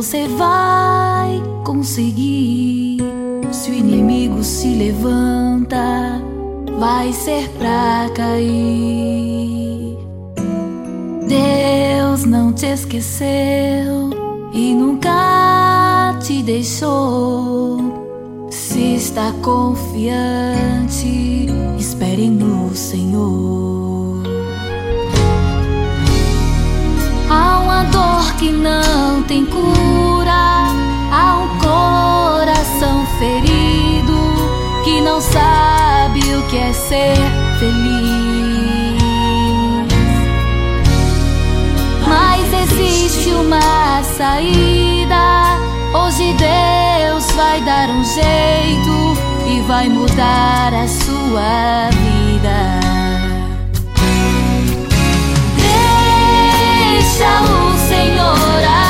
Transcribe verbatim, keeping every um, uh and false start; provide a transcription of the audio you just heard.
você vai conseguir. Se o inimigo se levanta, vai ser pra cair. Deus não te esqueceu e nunca te deixou. Se está confiante, espere no Senhor. Há uma dor que não tem cura, há um coração ferido que não sabe o que é ser feliz. Mas existe uma saída. Hoje Deus vai dar um jeito e vai mudar a sua vida. Deixa o Senhor